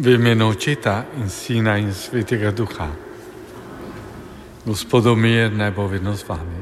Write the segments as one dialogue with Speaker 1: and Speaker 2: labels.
Speaker 1: V imenu Očeta in Sina in Svetega Duha. Gospodov mir naj bo vedno z vami.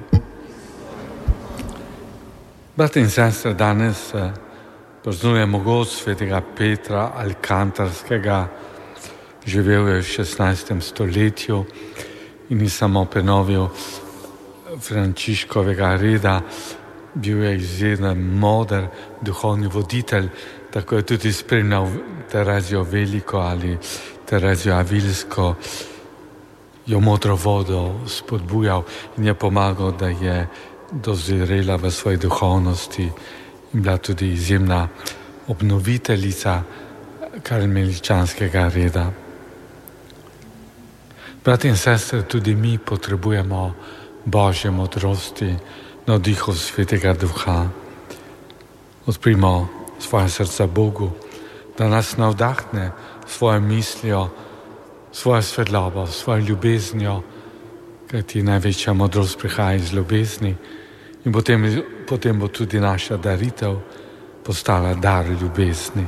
Speaker 1: Brat in sestre, danes praznujemo gozd Svetega Petra Alkantarskega. Živel je v 16. stoletju in ni samo prenovil Frančiškovega reda, bil je izjemen moder duhovni voditelj, tako je tudi spremljal Terezijo Veliko ali Terezijo Avilsko, jo modro vodo spodbujal in je pomagal, da je dozirela v svoji duhovnosti in bila tudi izjemna obnoviteljica karmeličanskega reda. Brat in sestre, tudi mi potrebujemo Božje modrosti, navdihov Svetega Duha. Odprimo svoje srca Bogu, da nas navdahne svojo mislijo, svojo svetlobo, svojo ljubeznijo, kajti največja modrost prihaja iz ljubezni in potem bo tudi naša daritev postala dar ljubezni.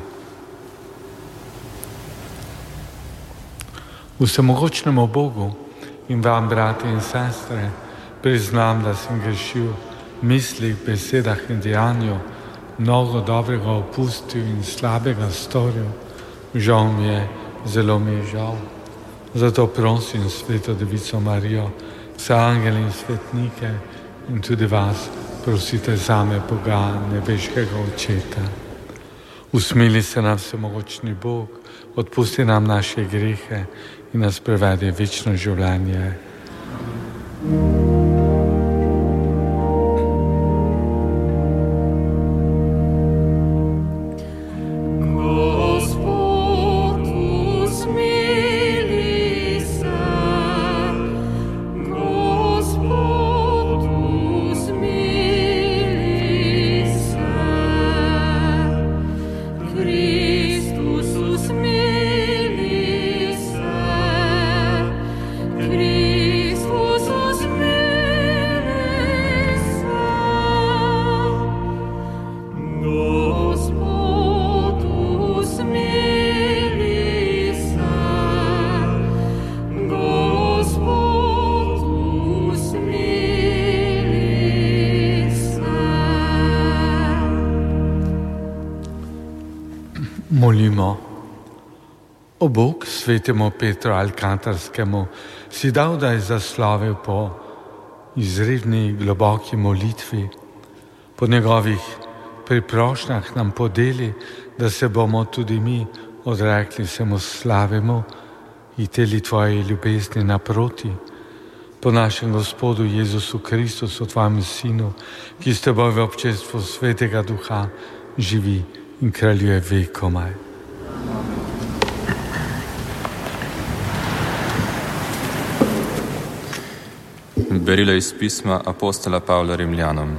Speaker 1: Vsemogočnemu Bogu in vam, brati in sestre, priznam, da sem grešil v mislih, besedah in dejanju, mnogo dobrega opustil in slabega storil. Žal mi je, zelo mi je žal. Zato prosim Sveto Devico Marijo, vse angele in svetnike in tudi vas, prosite zame Boga, nebeškega Očeta. Usmili se nam vsemogočni Bog, odpusti nam naše grehe in nas prevede v večno življenje. Molimo. O Bog, Svetemu Petru Alkantarskemu, si dal, da je zaslovil po izredni globoki molitvi, po njegovih priprošnjah nam podeli, da se bomo tudi mi odrekli vsemu slavemu in teli tvoje ljubezni naproti, po našem Gospodu Jezusu Kristusu, tvojem Sinu, ki s teboj v občestvu Svetega Duha živi in kraljuje vekomaj.
Speaker 2: Berilo iz pisma apostola Pavla Rimljanom.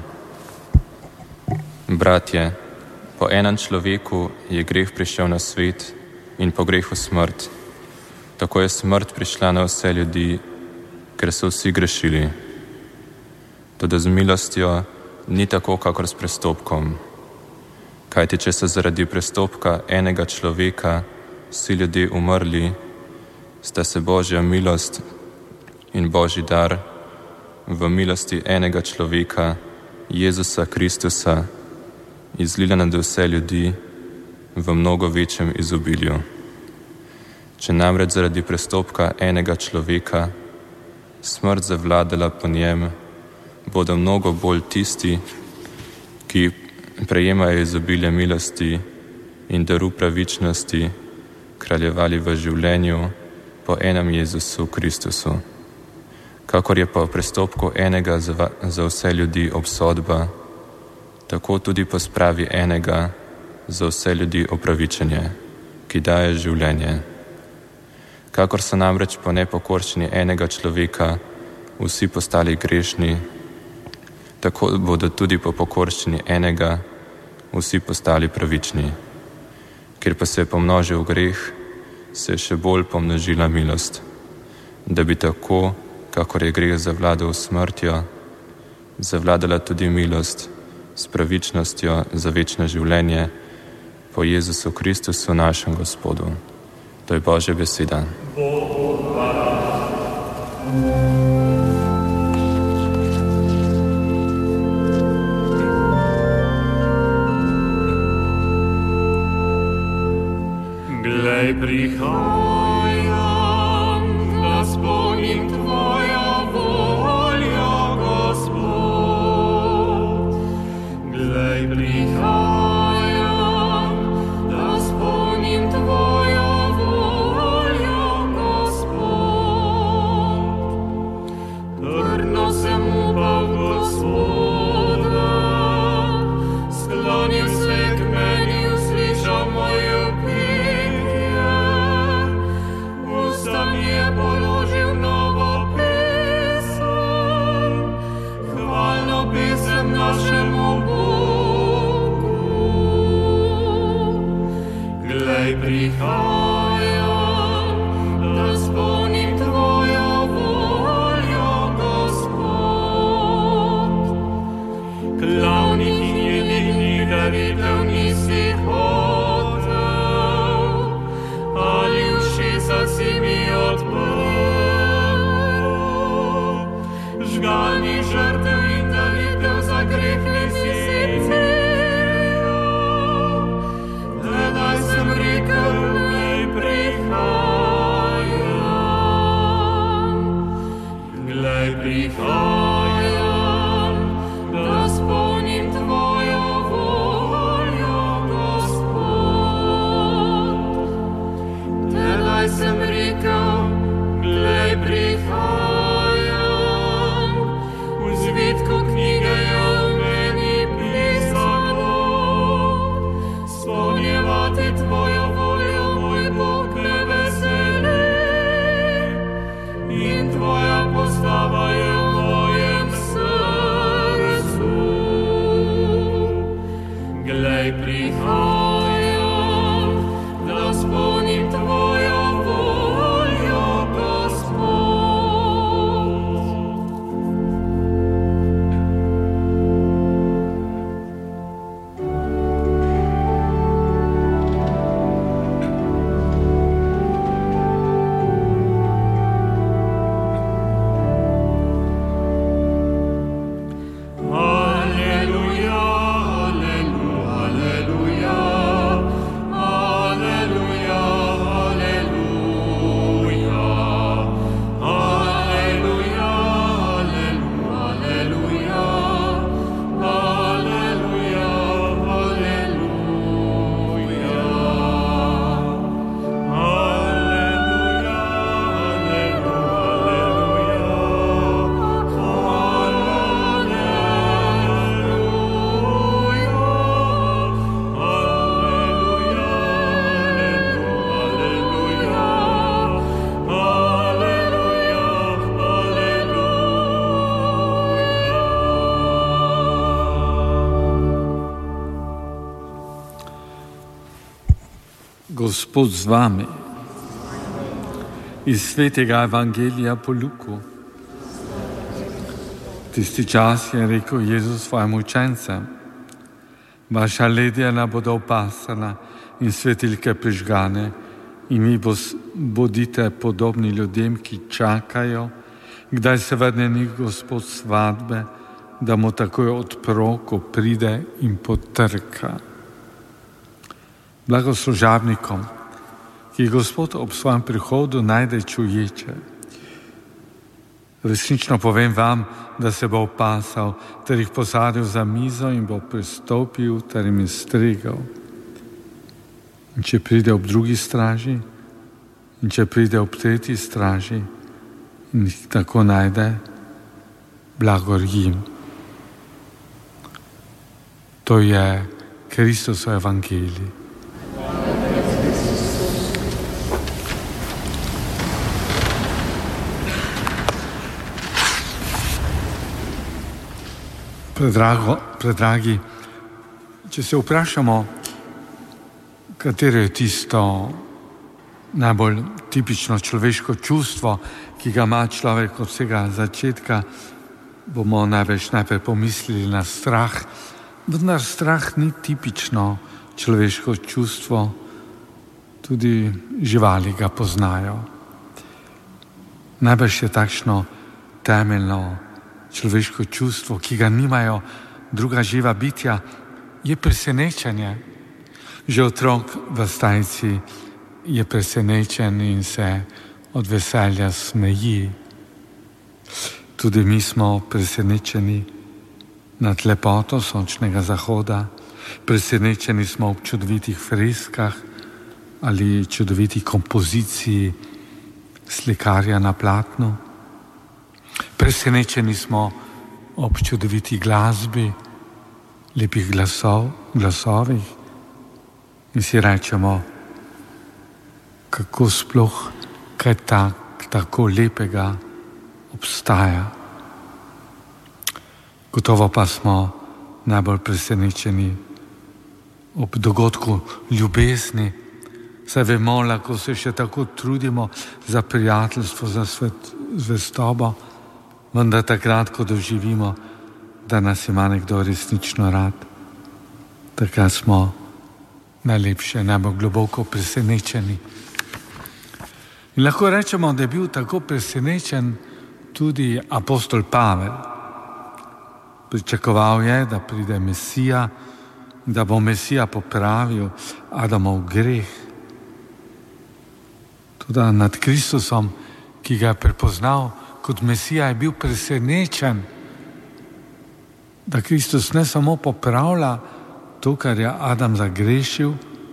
Speaker 2: Bratje, po enem človeku je greh prišel na svet in po grehu smrt. Tako je smrt prišla na vse ljudi, ker so vsi grešili. Toda z milostjo ni tako, kakor s prestopkom. Kajti, če so zaradi prestopka enega človeka vsi ljudje umrli, sta se Božja milost in Božji dar v milosti enega človeka, Jezusa Kristusa, izlila nad vse ljudi v mnogo večjem izobilju. Če namreč zaradi prestopka enega človeka smrt zavladala po njem, bodo mnogo bolj tisti, ki prejemajo izobilje milosti in daru pravičnosti, kraljevali v življenju po enem Jezusu Kristusu. Kakor je po prestopku enega za vse ljudi obsodba, tako tudi po spravi enega za vse ljudi opravičenje, ki daje življenje. Kakor so namreč po nepokorščini enega človeka vsi postali grešni, tako bodo tudi po pokorščini enega vsi postali pravični. Ker pa se je pomnožil greh, se je še bolj pomnožila milost, da bi tako, kakor je greh zavladal smrtjo, zavladala tudi milost s pravičnostjo za večno življenje po Jezusu Kristusu našem Gospodu. To je Božja beseda.
Speaker 3: Glej, prihajam, da spolnim Tvojo voljo, Gospod. Glej, prihajam, da spolnim Tvojo voljo, Gospod. Trdno sem upal v Gospoda, sklonil se k meni, uslišal mojo je položil novo pesem, hvalno pesem našemu Bogu. Glej, prihajam, da spolnim Tvojo voljo, Gospod. Glavnih in jedinih daritev nisi hotel, ali ušesa si mi žgalnih žrtev in daritev za greh nisi ciljal. Tedaj sem rekel, glej, prihajam. Glej, prihajam, da spolnim Tvojo voljo, Gospod. Tedaj sem rekel, glej, prihajam, v zvitku knjige je o meni pisano, spolnjevati Tvojo voljo, moj Bog, me veseli, in Tvoja postava je v mojem srcu. Glej, prihajam, da spolnim Tvojo voljo, Gospod.
Speaker 1: Gospod z vami. Iz svetega evangelija po Luku. Tisti čas je rekel Jezus svojim učencem: vaša ledjena bodo opasana in svetilke prižgane in vi bodite podobni ljudem, ki čakajo, kdaj se vrne njih Gospod svatbe, da mu takoj odpro, ko pride in potrka. Blagoslužabnikom, ki Gospod ob svojem prihodu najde čuječe. Resnično povem vam, da se bo opasal, ter jih posadil za mizo in bo pristopil ter jim stregal. In če pride ob drugi straži, in če pride ob tretji straži in jih tako najde, blagor jim. To je Kristusov evangelij. Predragi, če se vprašamo, katero je tisto najbolj tipično človeško čustvo, ki ga ima človek od vsega začetka, bomo najprej pomislili na strah. Vendar strah ni tipično človeško čustvo, tudi živali ga poznajo. Najbrž je takšno temeljno človeško čustvo, ki ga nimajo druga živa bitja, je presenečenje. Že otrok v stajci je presenečen in se od veselja smeji. Tudi mi smo presenečeni nad lepoto sončnega zahoda, presenečeni smo ob čudovitih freskah ali čudovitih kompoziciji slikarja na platnu. Presenečeni smo ob čudoviti glasbi, lepih glasovih in si rečemo, kako sploh kaj tako lepega obstaja. Gotovo pa smo najbolj presenečeni ob dogodku ljubezni. Saj vemo, lahko se še tako trudimo za prijateljstvo, za zvestobo, vendar takrat, ko doživimo, da nas ima nekdo resnično rad, takrat smo najlepše, najbolj globoko presenečeni. In lahko rečemo, da je bil tako presenečen tudi apostol Pavel. Pričakoval je, da pride Mesija, da bo Mesija popravil Adamov greh. Tudi nad Kristusom, ki ga je prepoznal kot Mesija, je bil presenečen, da Kristus ne samo popravlja to, kar je Adam zagrešil,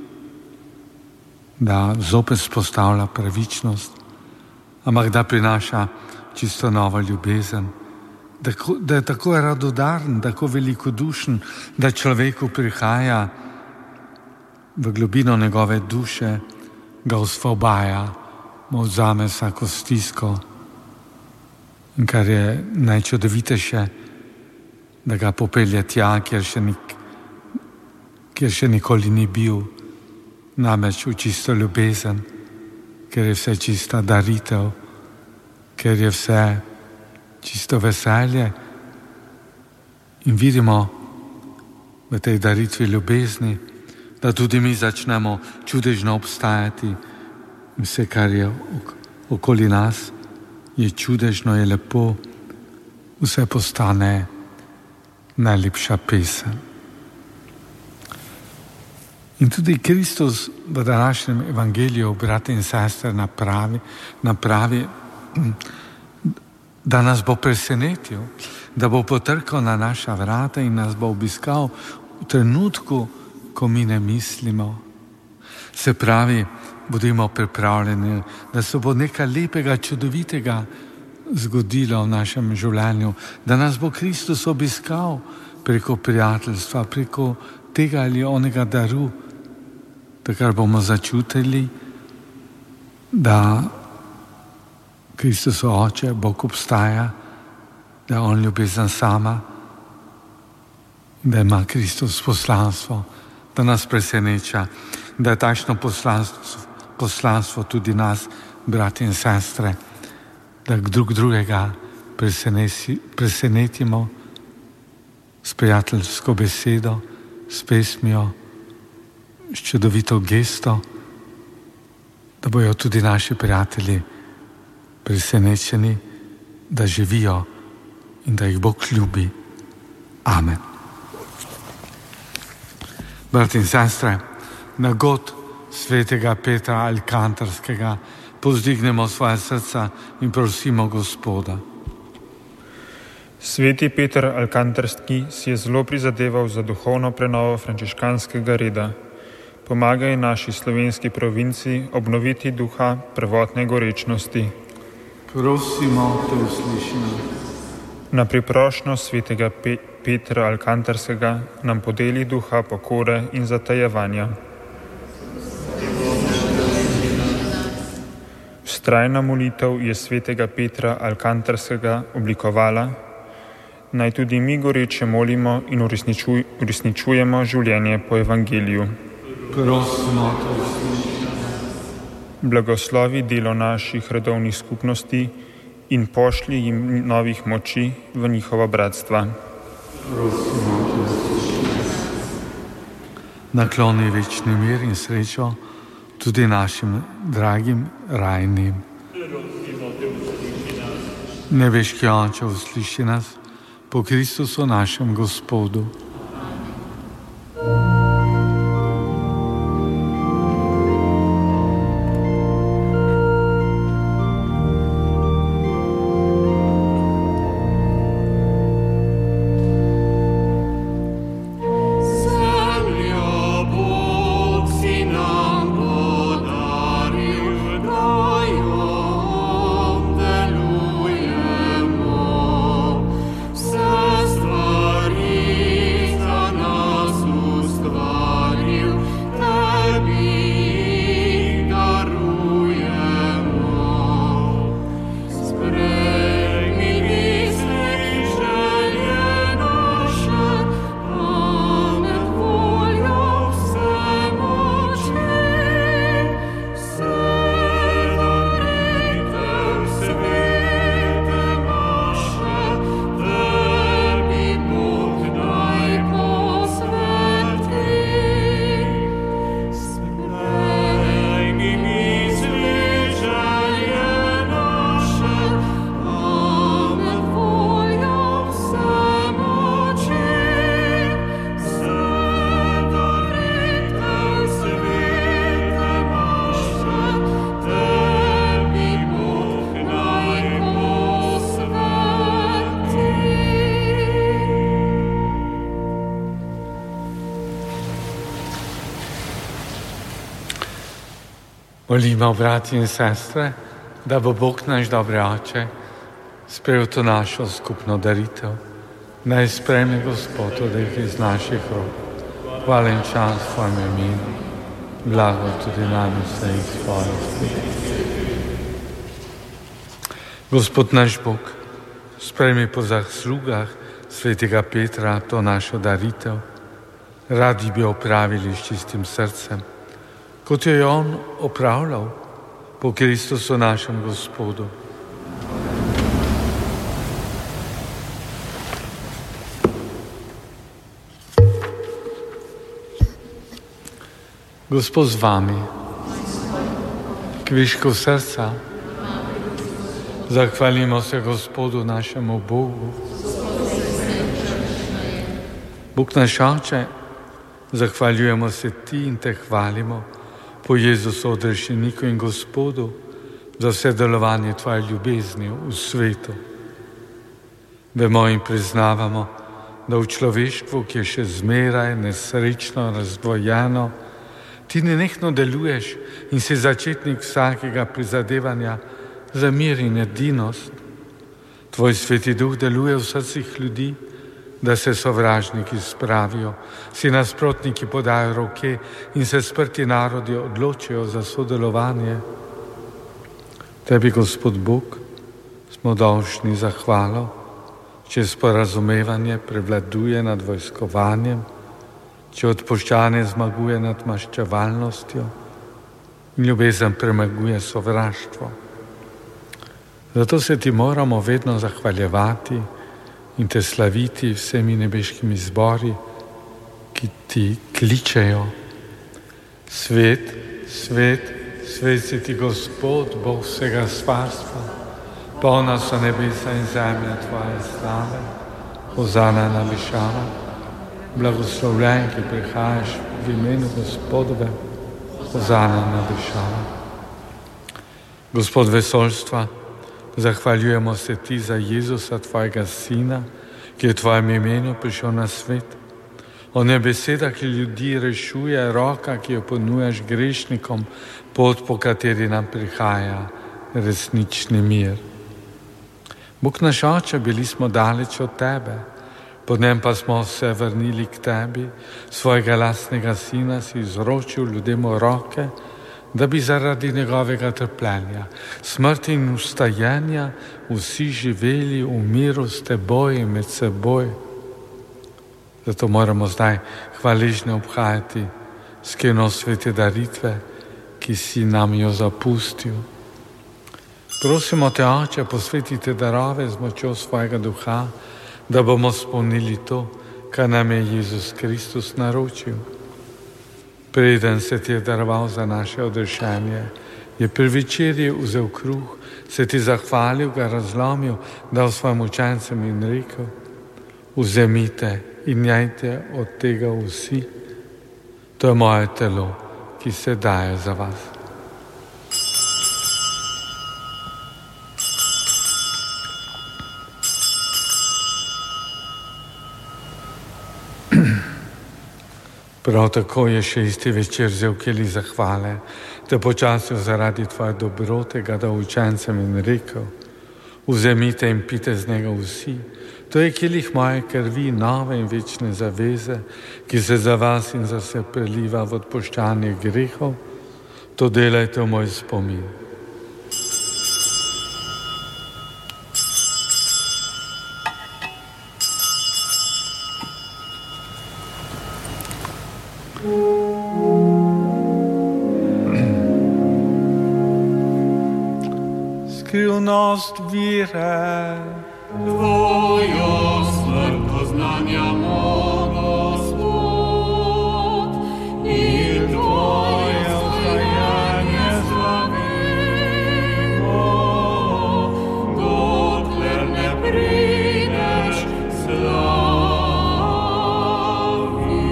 Speaker 1: da zopet spostavlja pravičnost, ampak da prinaša čisto novo ljubezen, da je tako radodaren, tako velikodušen, da človeku prihaja v globino njegove duše, ga osvobaja, mu vzame vsako stisko in kar je najčudovitejše, da ga popelje tja, kjer še nikoli ni bil, namreč v čisto ljubezen, ker je vse čista daritev, ker je vse čisto veselje. In vidimo v tej daritvi ljubezni, da tudi mi začnemo čudežno obstajati in vse, kar je okoli nas, je čudežno, je lepo, vse postane najlepša pesem. In tudi Kristus v današnjem evangeliju, brate in sestre, napravi, da nas bo presenetil, da bo potrkal na naša vrata in nas bo obiskal v trenutku, ko mi ne mislimo. Se pravi, bodimo pripravljeni, da se bo nekaj lepega, čudovitega zgodilo v našem življenju, da nas bo Kristus obiskal preko prijateljstva, preko tega ali onega daru, takrat bomo začutili, da Kristus Oče, Bog obstaja, da je On ljubezen sama, da ima Kristus poslanstvo, da nas preseneča, da je takšno poslanstvo tudi nas, brati in sestre, da drug drugega presenetimo s prijateljsko besedo, s pesmijo, s čudovito gesto, da bojo tudi naši prijatelji presenečeni, da živijo in da jih Bog ljubi. Amen. Brati in sestre, na god svetega Petra Alkantarskega povzdignemo svoje srca in prosimo Gospoda.
Speaker 4: Sveti Peter Alkantarski si je zelo prizadeval za duhovno prenovo frančiškanskega reda. Pomagaj naši slovenski provinci obnoviti duha prvotne gorečnosti.
Speaker 1: Prosimo, te usliši nas.
Speaker 4: Na priprošnjo svetega Petra Alkantarskega nam podeli duha pokore in zatajevanja. Vztrajna molitev je svetega Petra Alkantarskega oblikovala, naj tudi mi goreče molimo in uresničujemo življenje po evangeliju.
Speaker 1: Prosimo, te usliši nas.
Speaker 4: Blagoslovi delo naših redovnih skupnosti in pošlji jim novih moči v njihova bratstva.
Speaker 1: Prosimo, te usliši nas. Nakloni večni mir in srečo tudi našim dragim rajnim. Nebeški Oče, usliši nas, po Kristusu našem Gospodu. Molimo, brati in sestre, da bo Bog naš dobri Oče sprejel to našo skupno daritev. Naj sprejme Gospod odeh iz naših rok. Hvala in čast tvojemu imenu, blago tudi nam vse iz svojih. Gospod naš Bog, sprejmi po zaslugah svetega Petra to našo daritev. Radi bi opravili s čistim srcem, kot jo je on opravljal po Kristusu našem Gospodu. Gospod z vami, kviško srca, zahvalimo se Gospodu našemu Bogu. Bog naš Oče, zahvaljujemo se Ti in Te hvalimo po Jezusu odrešeniku in Gospodu za vse delovanje Tvoje ljubezni v svetu. Vemo in priznavamo, da v človeštvu, ki je še zmeraj nesrečno razdvojeno, Ti nenehno deluješ in si začetnik vsakega prizadevanja za mir in edinost. Tvoj Sveti Duh deluje v srcih ljudi, da se sovražniki spravijo, si nasprotniki podajo roke in se sprti narodi odločijo za sodelovanje. Tebi, Gospod Bog, smo dolžni zahvalo, če sporazumevanje prevladuje nad vojskovanjem, če odpuščanje zmaguje nad maščevalnostjo in ljubezen premaguje sovraštvo. Zato se Ti moramo vedno zahvaljevati in Te slaviti vsemi nebeškimi zbori, ki Ti kličejo. Svet, svet, svet si Ti, Gospod, Bog vsega stvarstva. Polna so nebesa in zemlja Tvoje slave. Hozana na višavah. Blagoslovljen, ki prihajaš v imenu Gospodove. Hozana na višavah. Gospod vesoljstva, zahvaljujemo se Ti za Jezusa, Tvojega Sina, ki je v Tvojem imenu prišel na svet. On je beseda, ki ljudi rešuje, roka, ki jo ponujaš grešnikom, pot, po kateri nam prihaja resnični mir. Bog naš Oče, bili smo daleč od Tebe, po njem pa smo se vrnili k Tebi, svojega lastnega Sina si izročil ljudem v roke, da bi zaradi njegovega trpljenja, smrti in vstajenja vsi živeli v miru s Teboj in med seboj. Zato moramo zdaj hvaležno obhajati skeno svete daritve, ki si nam jo zapustil. Prosimo Te, Oče, posveti te darove z močjo svojega duha, da bomo spomnili to, kar nam je Jezus Kristus naročil. Preden se ti je daroval za naše odrešanje, je pri večerji vzel kruh, se ti zahvalil, ga razlomil, dal svojim učencem in rekel: vzemite in jejte od tega vsi, to je moje telo, ki se daje za vas. Prav tako je še isti večer vzel kelih zahvale, te počasil zaradi tvoje dobrote, ga dal učencem in rekel: vzemite in pite z njega vsi, to je kelih moje krvi, nove in večne zaveze, ki se za vas in za vse preliva v odpuščanje grehov, to delajte v moj spomin. Skrivnost vire,
Speaker 3: Tvojo smrt poznanjamo, Gospod, in Tvoje vstajanje slavimo, dokler ne prideš slavi.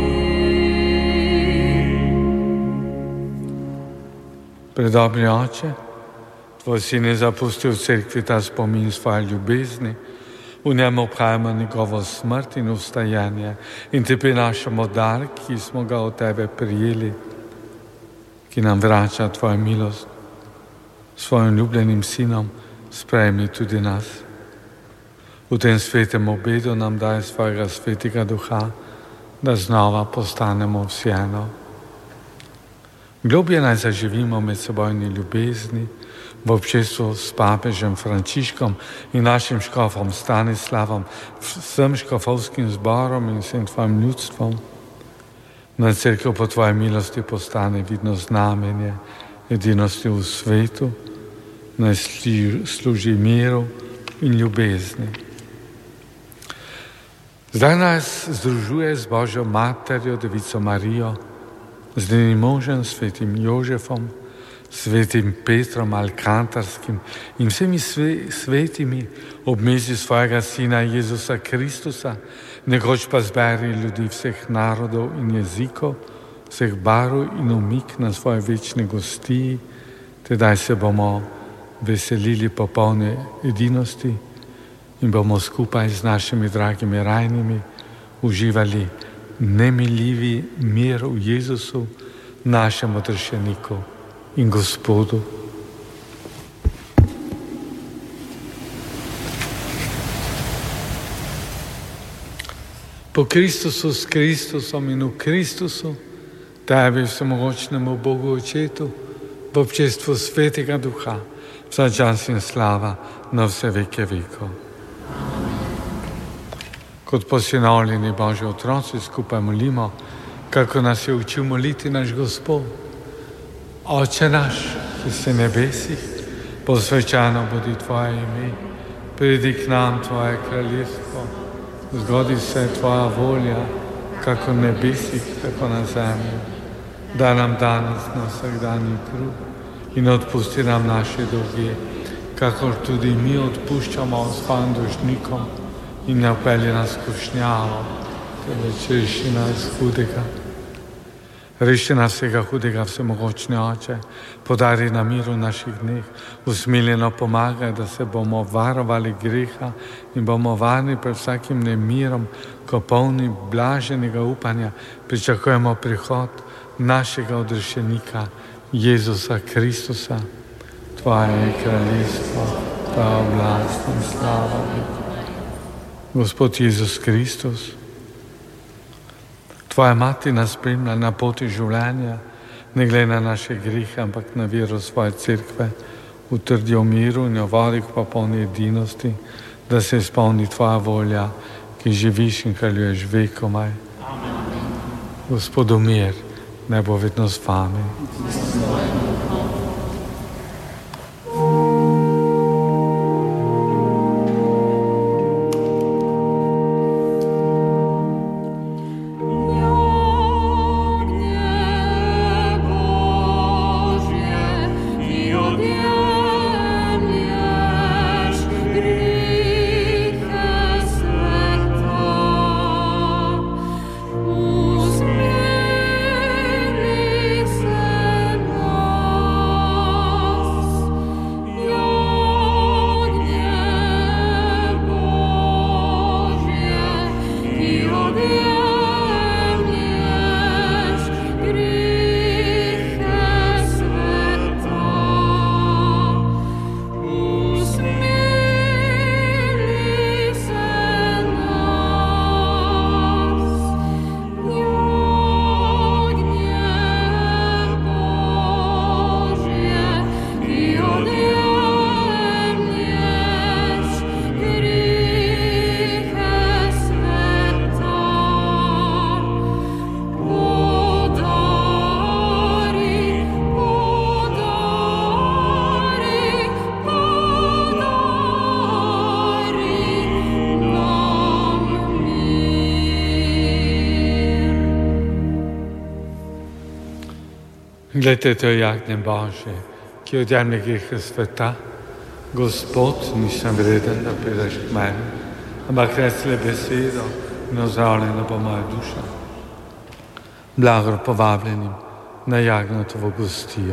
Speaker 1: Predobri Oče, Tvoj sin je zapustil v cerkvi ta spomin svoje ljubezni, v njem obhajamo njegovo smrt in vstajanje in ti prinašamo dar, ki smo ga od tebe prijeli, ki nam vrača tvojo milost. S svojim ljubljenim sinom sprejmi tudi nas. V tem svetem obedu nam daj svojega svetega duha, da znova postanemo vsi eno. Globje naj zaživimo med sebojni ljubezni, v občestvu s papežem Frančiškom in našim škofom Stanislavom, vsem škofovskim zborom in vsem tvojim ljudstvom. Naj cerkev po tvoji milosti postane vidno znamenje edinosti v svetu, naj služi miru in ljubezni. Zdaj nas združuje z Božjo materjo, Devico Marijo, z njenim možem, svetim Jožefom, svetim Petrom Alkantarskim in vsemi svetimi ob mizi svojega Sina Jezusa Kristusa, nekoč pa zberi ljudi vseh narodov in jezikov, vseh barv in umik na svoje večne gostiji, tedaj se bomo veselili popolne edinosti in bomo skupaj z našimi dragimi rajnimi uživali nemiljivi mir v Jezusu, našem odrešeniku in Gospodu. Po Kristusu, s Kristusom in v Kristusu, tebi vsemogočnemu Bogu Očetu, v občestvu Svetega Duha, vsa čas in slava na vse veke vekov. Kot posinovljeni Božji otroci skupaj molimo, kako nas je učil moliti naš Gospod. Oče naš, ki si v nebesih, posvečeno bodi tvoje ime, pridi k nam tvoje kraljestvo, zgodi se tvoja volja, kako v nebesih, tako na zemlji. Daj nam danes na vsakdanji kruh in odpusti nam naše dolge, kakor tudi mi odpuščamo svojim dolžnikom, in ne vpelji nas v skušnjavo, temveč reši nas hudega. Reši nas vsega hudega, vsemogočni Oče, podari nam mir v naših dneh, usmiljeno pomagaj, da se bomo varovali greha in bomo varni pred vsakim nemirom, ko polni blaženega upanja pričakujemo prihod našega odrešenika Jezusa Kristusa. Tvoje je kraljestvo, tvoja oblast in slava. Gospod Jezus Kristus, tvoja mati nas spremlja na poti življenja, ne glede na naše grehe, ampak na vero svoje cerkve, utrdi v miru in jo vodi k popolni edinosti, da se izpolni tvoja volja, ki živiš in kraljuješ vekomaj. Gospodu mir, naj bo vedno z vami. Glejte, to je jagnje Božje, ki odjemlje grehe sveta. Gospod, nisem vreden, da prideš k meni, ampak reci le besedo in ozdravljena bo moja duša. Blagor povabljenim na jagnjetovo gostijo.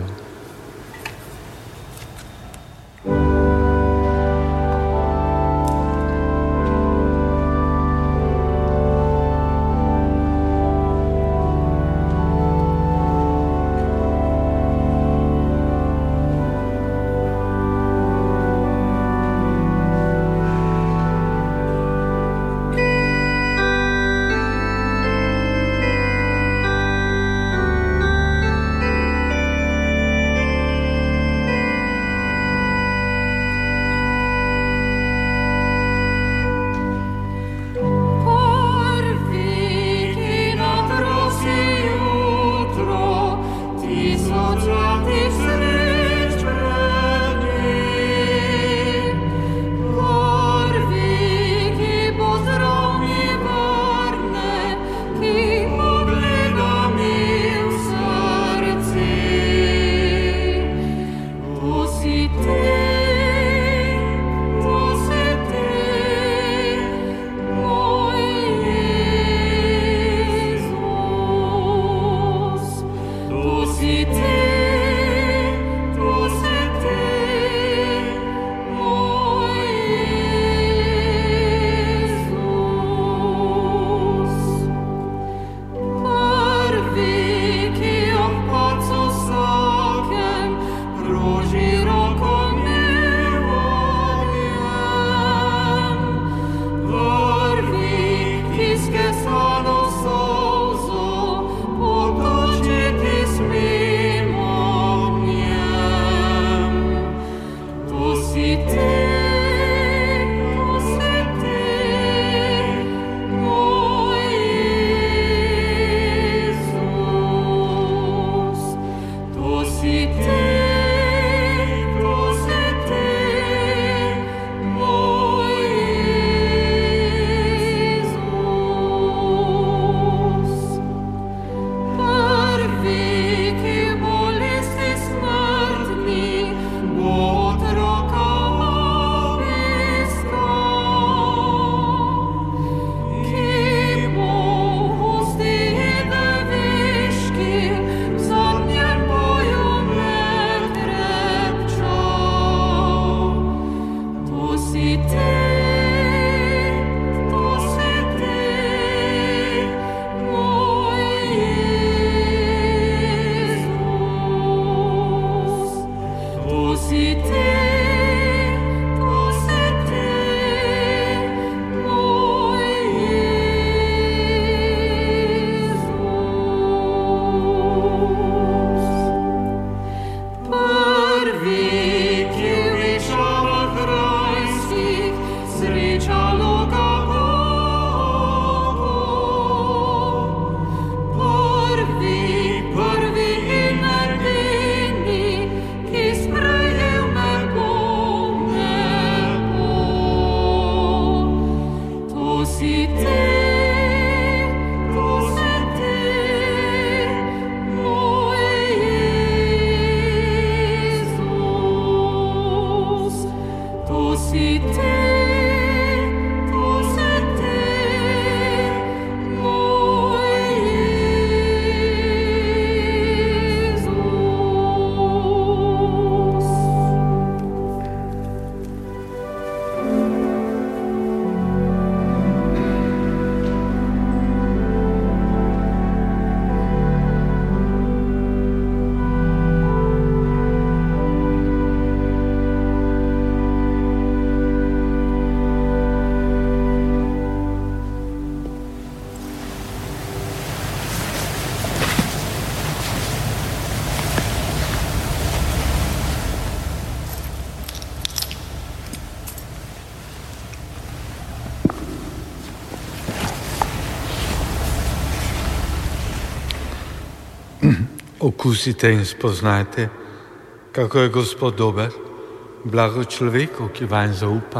Speaker 1: Okusite in spoznajte, kako je Gospod dober, blago človeku, ki vanj zaupa.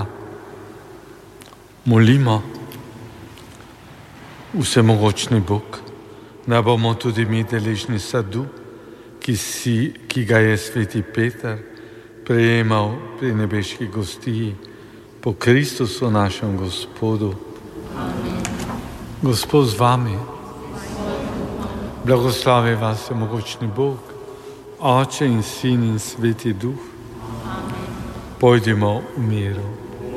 Speaker 1: Molimo, vsemogočni Bog, da bomo tudi mi deležni sadu, ki ga je sveti Peter prejemal pri nebeški gostiji, po Kristusu našem Gospodu. Amen. Gospod z vami, blagoslovi vas vsemogočni Bog, Oče in Sin in Sveti Duh. Amen. Pojdimo v miru.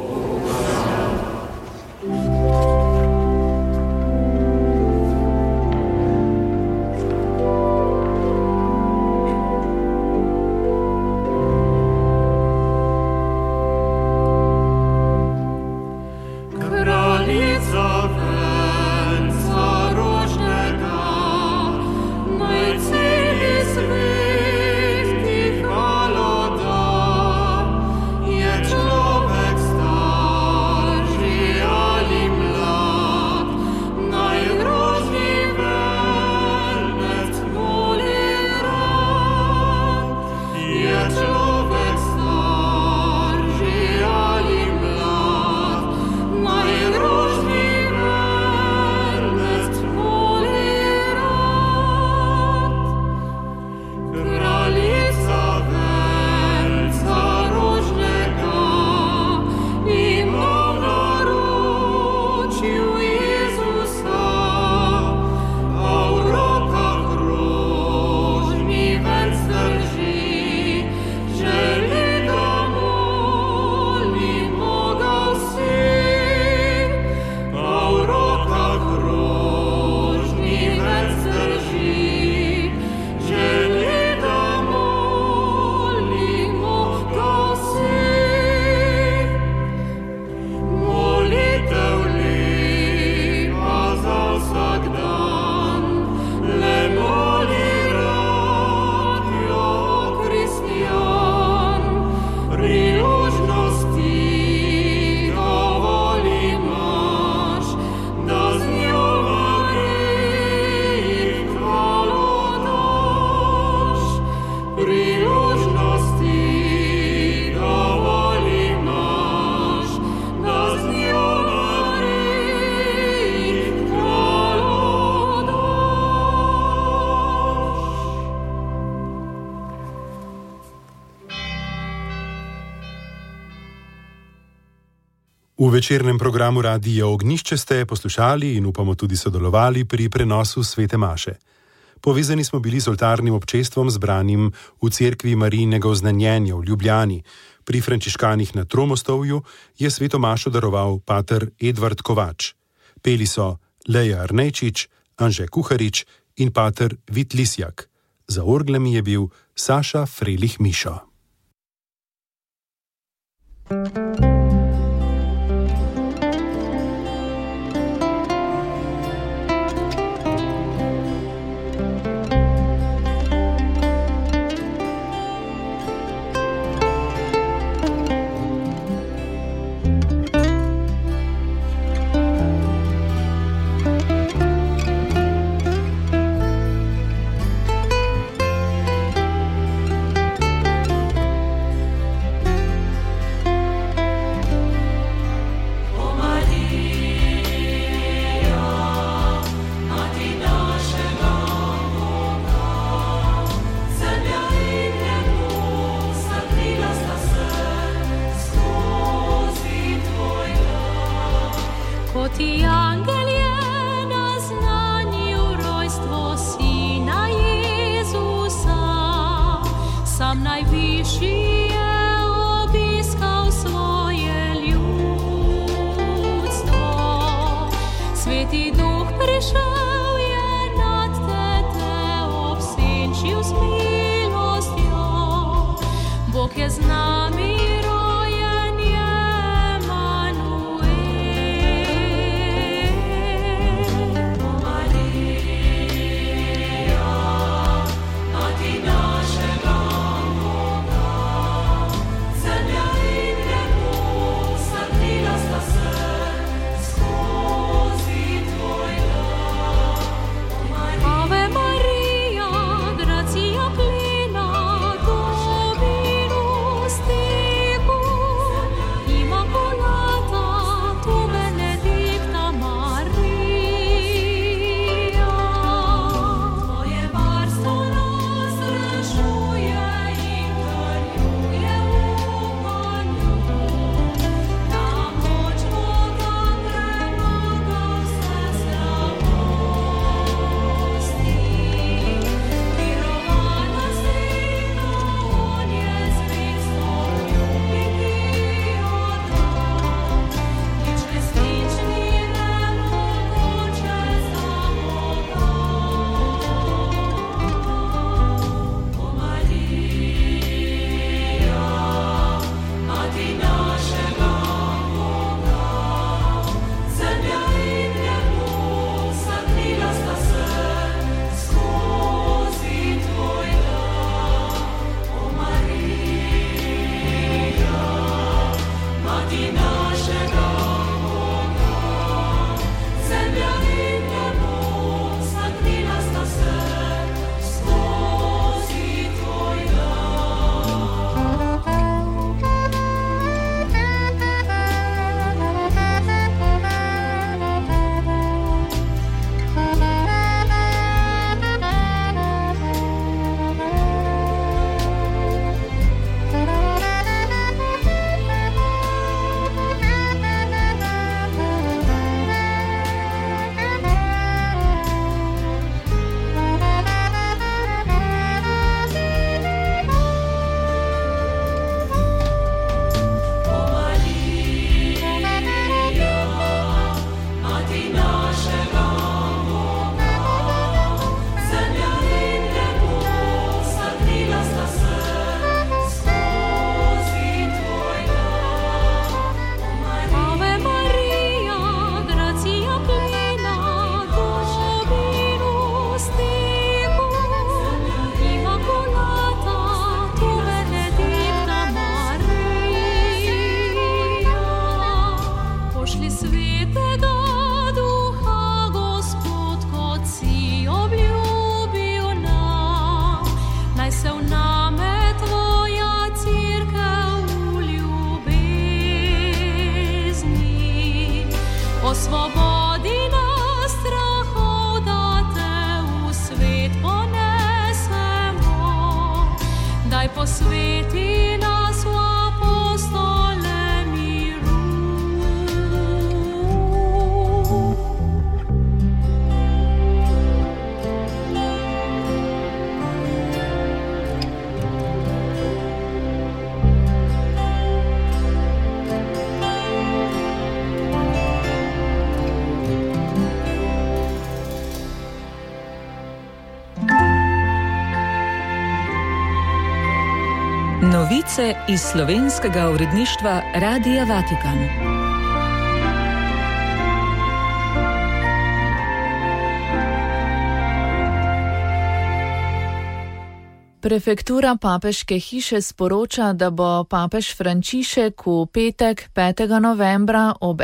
Speaker 5: V večernem programu Radia Ognjišče ste poslušali in upamo tudi sodelovali pri prenosu svete maše. Povezani smo bili z oltarnim občestvom zbranim v cerkvi Marijinega oznanjenja v Ljubljani. Pri frančiškanih na Tromostovju je sveto mašo daroval pater Edvard Kovač. Peli so Leja Arnejčič, Anže Kuharič in pater Vit Lisjak. Za orglami je bil Saša Frelih Mišo.
Speaker 6: Novice iz slovenskega uredništva Radia Vatikan. Prefektura papeške hiše sporoča, da bo papež Frančišek v petek 5. novembra ob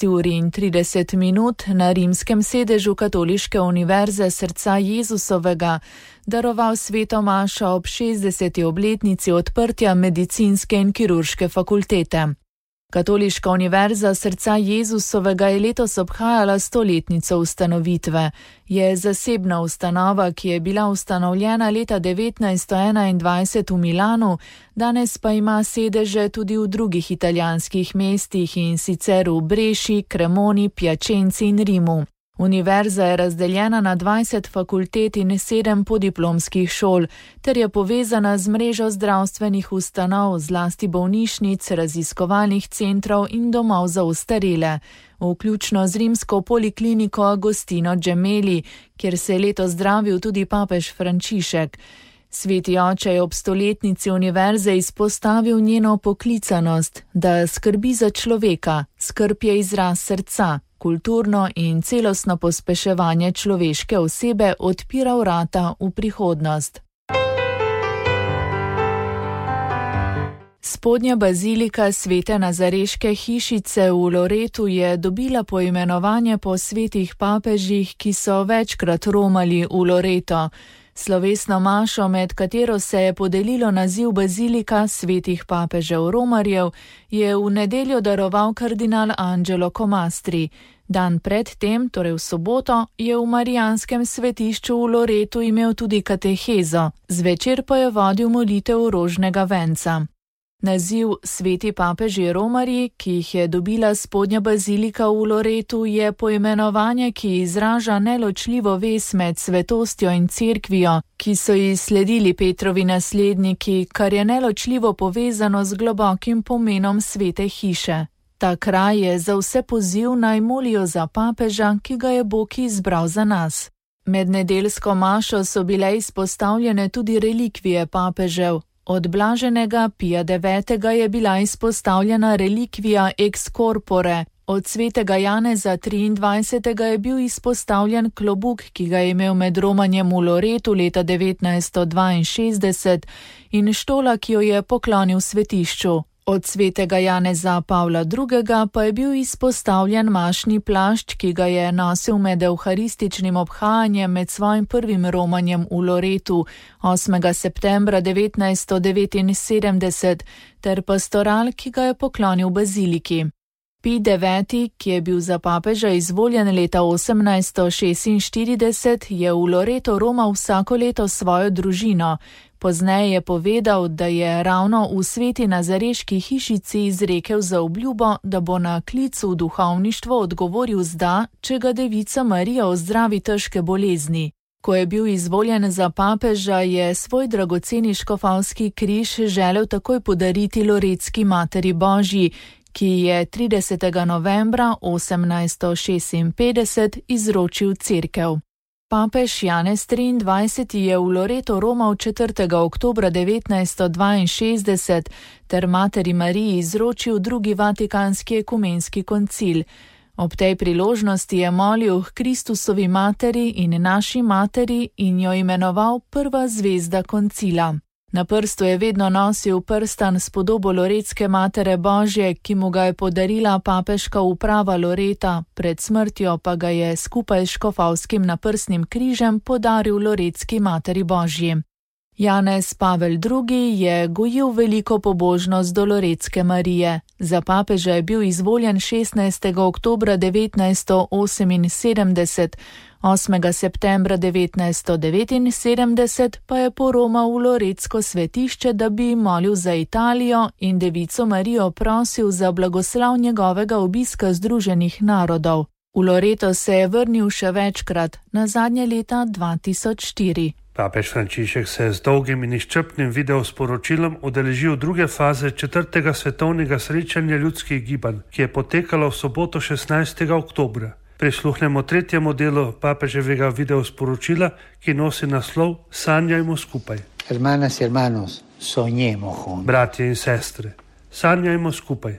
Speaker 6: 11:30 na rimskem sedežu Katoliške univerze Srca Jezusovega daroval sveto mašo ob 60. obletnici odprtja medicinske in kirurške fakultete. Katoliška univerza Srca Jezusovega je letos obhajala 100-letnico ustanovitve. Je zasebna ustanova, ki je bila ustanovljena leta 1921 v Milanu, danes pa ima sedeže tudi v drugih italijanskih mestih, in sicer v Breši, Cremoni, Piacenzi in Rimu. Univerza je razdeljena na 20 fakultet in 7 podiplomskih šol, ter je povezana z mrežo zdravstvenih ustanov, zlasti bolnišnic, raziskovalnih centrov in domov za ostarele, vključno z rimsko polikliniko Agostino Gemelli, kjer se je letos zdravil tudi papež Frančišek. Sveti oče je ob 100-letnici univerze izpostavil njeno poklicanost, da skrbi za človeka, skrb je izraz srca. Kulturno in celostno pospeševanje človeške osebe odpira vrata v prihodnost. Spodnja bazilika svete Nazareške hišice v Loretu je dobila poimenovanje po svetih papežih, ki so večkrat romali v Loreto. Slovesno mašo, med katero se je podelilo naziv bazilika svetih papežev romarjev, je v nedeljo daroval kardinal Angelo Comastri. Dan pred tem, torej v soboto, je v Marijanskem svetišču v Loretu imel tudi katehezo, zvečer pa je vodil molitev rožnega venca. Naziv sveti papeži romarji, ki jih je dobila spodnja bazilika v Loretu, je poimenovanje, ki izraža neločljivo vez med svetostjo in cerkvijo, ki so ji sledili Petrovi nasledniki, kar je neločljivo povezano z globokim pomenom svete hiše. Ta kraj je za vse poziv, naj molijo za papeža, ki ga je Bog izbral za nas. Med nedeljsko mašo so bile izpostavljene tudi relikvije papežev. Od blaženega Pija IX. Je bila izpostavljena relikvija ex corpore, od svetega Janeza 23. je bil izpostavljen klobuk, ki ga je imel med romanjem v Loretu leta 1962, in štola, ki jo je poklonil svetišču. Od svetega Janeza Pavla II. Pa je bil izpostavljen mašni plašč, ki ga je nosil med evharističnim obhajanjem med svojim prvim romanjem v Loretu 8. septembra 1979, ter pastoral, ki ga je poklonil baziliki. Pij IX., ki je bil za papeža izvoljen leta 1846, je v Loreto romal vsako leto svojo družino. Pozneje je povedal, da je ravno v sveti Nazareški hišici izrekel zaobljubo, da bo na klic v duhovništvo odgovoril zda, če ga devica Marija ozdravi težke bolezni. Ko je bil izvoljen za papeža, je svoj dragoceni škofovski križ želel takoj podariti Loretski Materi Božji, ki je 30. novembra 1856 izročil cerkev. Papež Janez 23. je v Loreto romal 4. oktobra 1962 ter Materi Mariji izročil drugi vatikanski ekumenski koncil. Ob tej priložnosti je molil k Kristusovi materi in naši materi in jo imenoval prva zvezda koncila. Na prstu je vedno nosil prstan s podobo Loretske Matere Božje, ki mu ga je podarila papeška uprava Loreta, pred smrtjo pa ga je skupaj s škofovskim naprsnim križem podaril Loretski Materi Božji. Janez Pavel II. Je gojil veliko pobožnost do Loretske Marije. Za papeža je bil izvoljen 16. oktobra 1978, 8. septembra 1979 pa je poromal v Loretsko svetišče, da bi molil za Italijo in devico Marijo prosil za blagoslov njegovega obiska Združenih narodov. V Loreto se je vrnil še večkrat, nazadnje leta 2004.
Speaker 7: Papež Frančišek se je z dolgim in izčrpnim videosporočilom udeležil druge faze 4. svetovnega srečanja ljudskih gibanj, ki je potekalo v soboto 16. oktobra. Prisluhnemo tretjemu delu papeževega videosporočila, ki nosi naslov Sanjajmo skupaj.
Speaker 8: Hermanas y hermanos,
Speaker 7: Bratje in sestre, sanjajmo skupaj.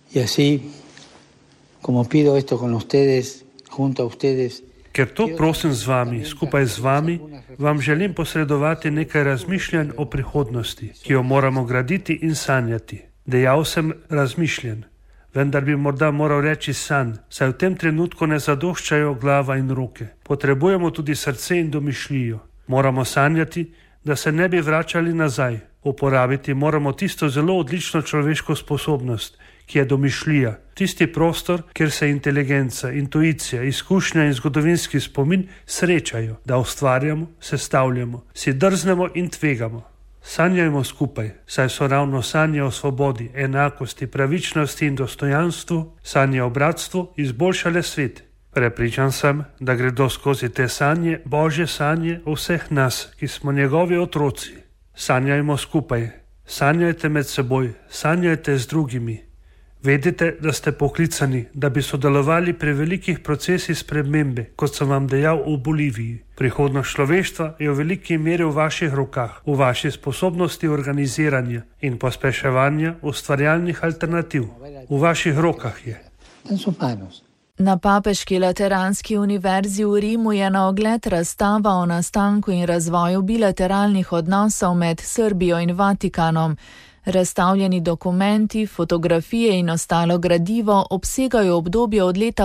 Speaker 7: Ker to prosim z vami, skupaj z vami, vam želim posredovati nekaj razmišljanj o prihodnosti, ki jo moramo graditi in sanjati. Dejal sem razmišljen, vendar bi morda moral reči sanj, saj v tem trenutku ne zadoščajo glava in roke. Potrebujemo tudi srce in domišljijo. Moramo sanjati, da se ne bi vračali nazaj. Uporabiti moramo tisto zelo odlično človeško sposobnost, ki je domišljija, tisti prostor, kjer se inteligenca, intuicija, izkušnja in zgodovinski spomin srečajo, da ustvarjamo, sestavljamo, si drznemo in tvegamo. Sanjajmo skupaj, saj so ravno sanje o svobodi, enakosti, pravičnosti in dostojanstvu, sanje o bratstvu izboljšale svet. Prepričan sem, da gredo skozi te sanje, Božje sanje o vseh nas, ki smo njegovi otroci. Sanjajmo skupaj, sanjajte med seboj, sanjajte z drugimi. Vedite, da ste poklicani, da bi sodelovali pri velikih procesih spremembe, kot sem vam dejal v Boliviji. Prihodnost človeštva je v veliki meri v vaših rokah, v vaši sposobnosti organiziranja in pospeševanja ustvarjalnih alternativ. V vaših rokah je.
Speaker 6: Na Papeški lateranski univerzi v Rimu je na ogled razstava o nastanku in razvoju bilateralnih odnosov med Srbijo in Vatikanom. Razstavljeni dokumenti, fotografije in ostalo gradivo obsegajo obdobje od leta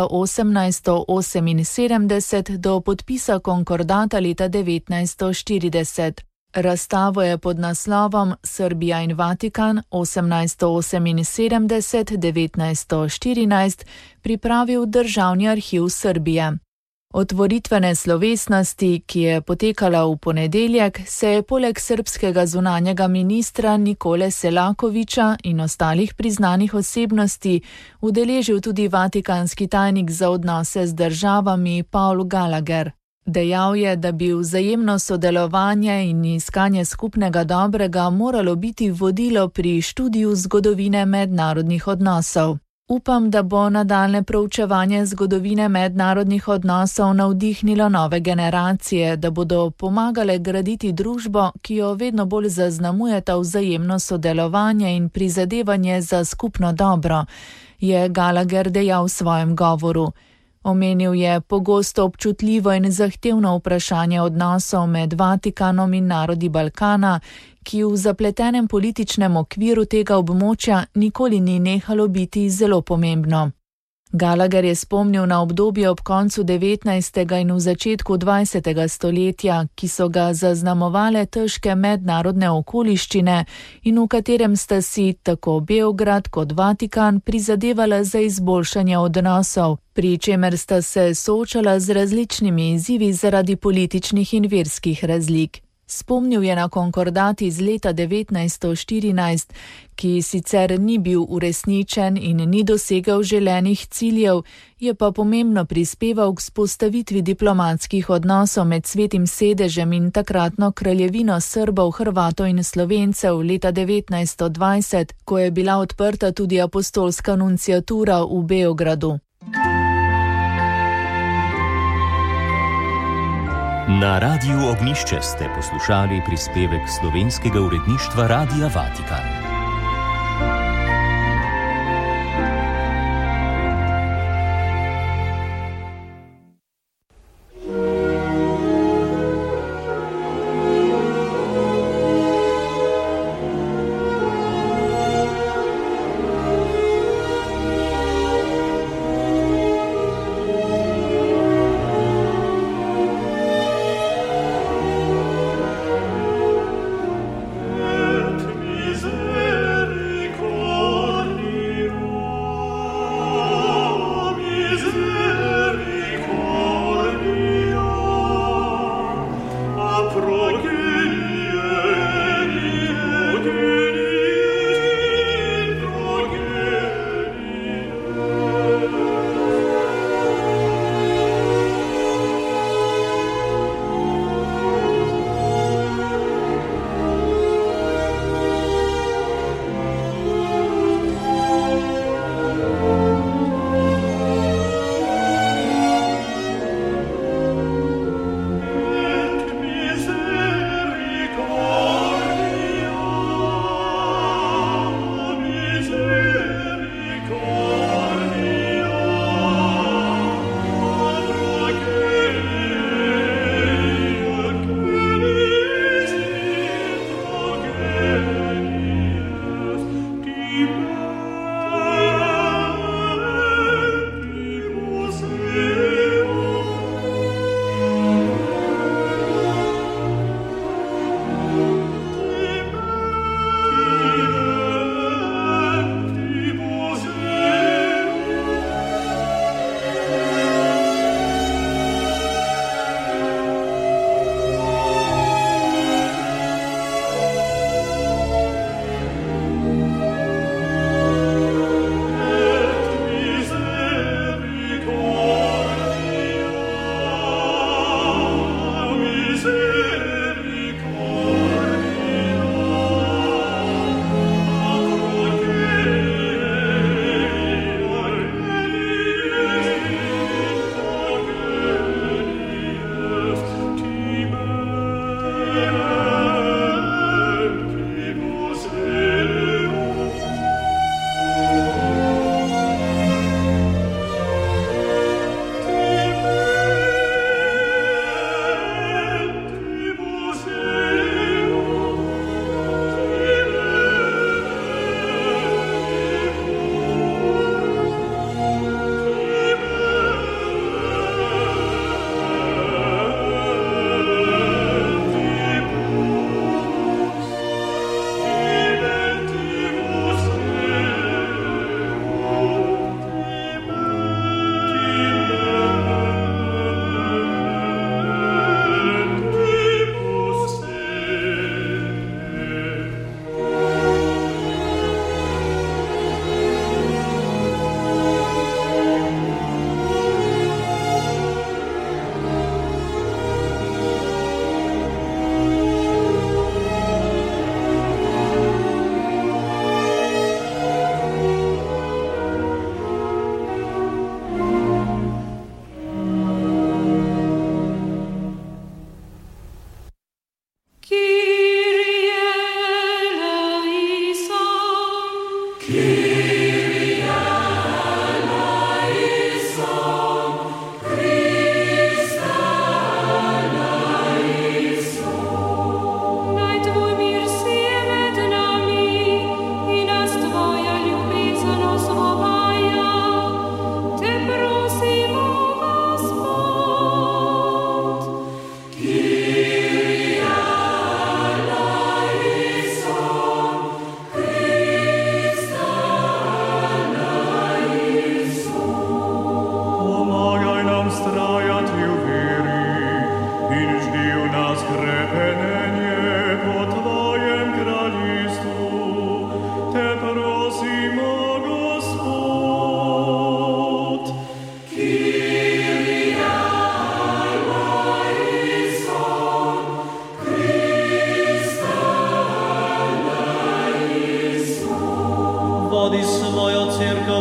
Speaker 6: 1878 do podpisa konkordata leta 1940. Razstavo je pod naslovom Srbija in Vatikan 1878-1914 pripravil Državni arhiv Srbije. Otvoritvene slovesnosti, ki je potekala v ponedeljek, se je poleg srbskega zunanjega ministra Nikole Selakovića in ostalih priznanih osebnosti udeležil tudi vatikanski tajnik za odnose z državami Paul Gallagher. Dejal je, da bi vzajemno sodelovanje in iskanje skupnega dobrega moralo biti vodilo pri študiju zgodovine mednarodnih odnosov. Upam, da bo nadaljne proučevanje zgodovine mednarodnih odnosov navdihnilo nove generacije, da bodo pomagale graditi družbo, ki jo vedno bolj zaznamujeta vzajemno sodelovanje in prizadevanje za skupno dobro, je Gallagher dejal v svojem govoru. Omenil je pogosto občutljivo in zahtevno vprašanje odnosov med Vatikanom in narodi Balkana, ki v zapletenem političnem okviru tega območja nikoli ni nehalo biti zelo pomembno. Gallagher je spomnil na obdobje ob koncu 19. in v začetku 20. stoletja, ki so ga zaznamovale težke mednarodne okoliščine in v katerem sta si tako Beograd kot Vatikan prizadevala za izboljšanje odnosov, pri čemer sta se soočala z različnimi izzivi zaradi političnih in verskih razlik. Spomnil je na konkordat iz leta 1914, ki sicer ni bil uresničen in ni dosegel želenih ciljev, je pa pomembno prispeval k vzpostavitvi diplomatskih odnosov med Svetim sedežem in takratno kraljevino Srbov, Hrvatov in Slovencev leta 1920, ko je bila odprta tudi apostolska nunciatura v Beogradu.
Speaker 8: Na Radiu Ognjišče ste poslušali prispevek slovenskega uredništva Radia Vatikan.
Speaker 3: Miserere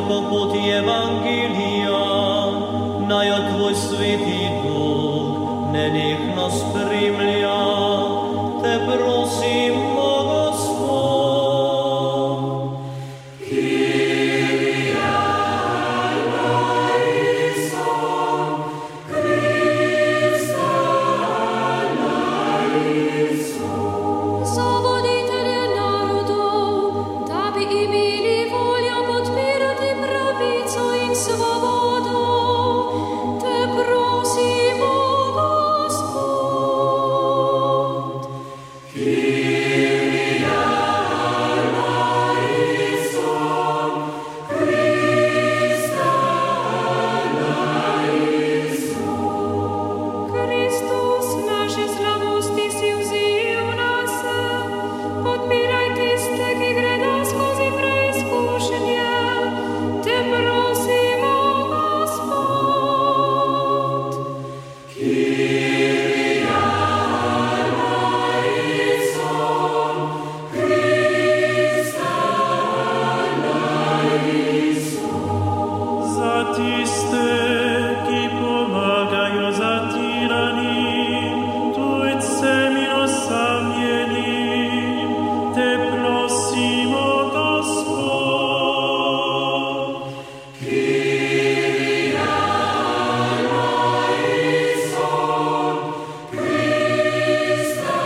Speaker 9: po poti Evangelija, naj jo tvoj sveti duh nenehno spremlja. Te prosimo, Gospod. Kyrie eleison, Christe eleison.
Speaker 10: Za voditelje narodov, da bi imeli voljo podpirati pravico in svobodo, te prosimo, Gospod. Kyrie eleison, Christe eleison. Kristus, naše slabosti si vzel nase, podpiraj tiste, ki gredo skozi preizkušnje, te prosimo, Gospod. Kyrie eleison, Christe eleison.
Speaker 11: Za tiste, ki pomagajo zatiranim, tujcem in osamljenim, te prosimo, Gospod.
Speaker 10: Kyrie eleison, Christe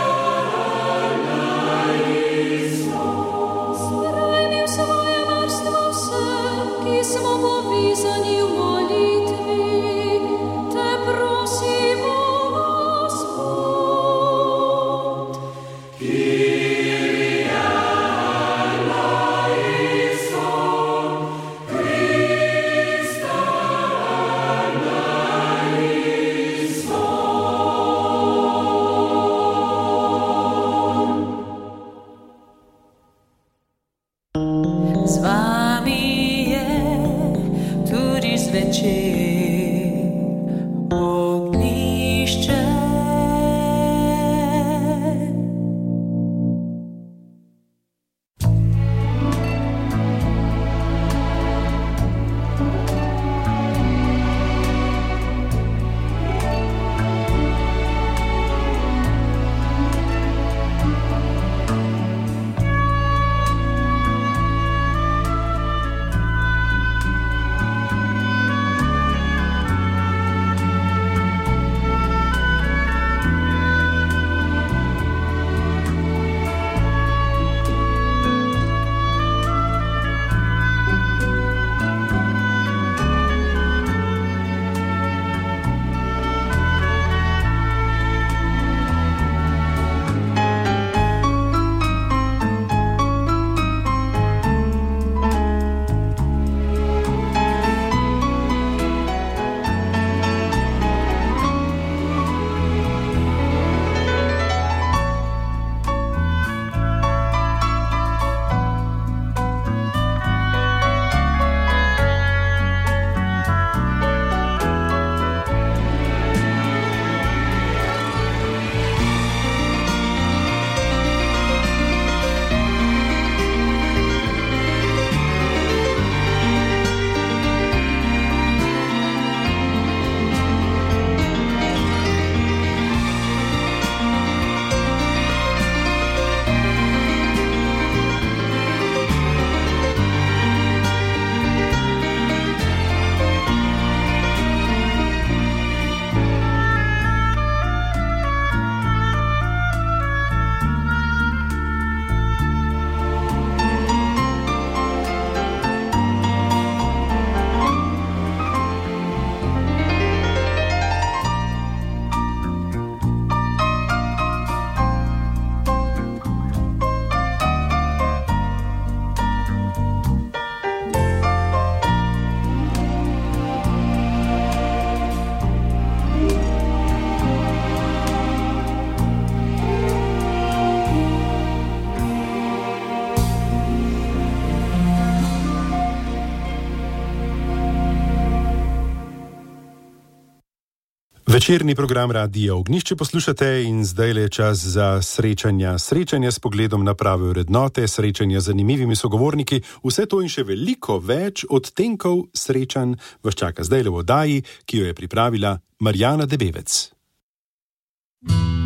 Speaker 10: eleison. Sprejmi v svoje varstvo vse, ki smo povezani v molitvi, te prosimo, Gospod. Kyrie eleison, Christe eleison. Z vami je tudi zvečer ognjišče.
Speaker 5: Večerni program Radia Ognjišče poslušate in zdaj je čas za srečanja. Srečanja s pogledom na prave vrednote, srečanja z zanimivimi sogovorniki, vse to in še veliko več odtenkov srečanj vas čaka zdaj v oddaji, ki jo je pripravila Marjana Debevec.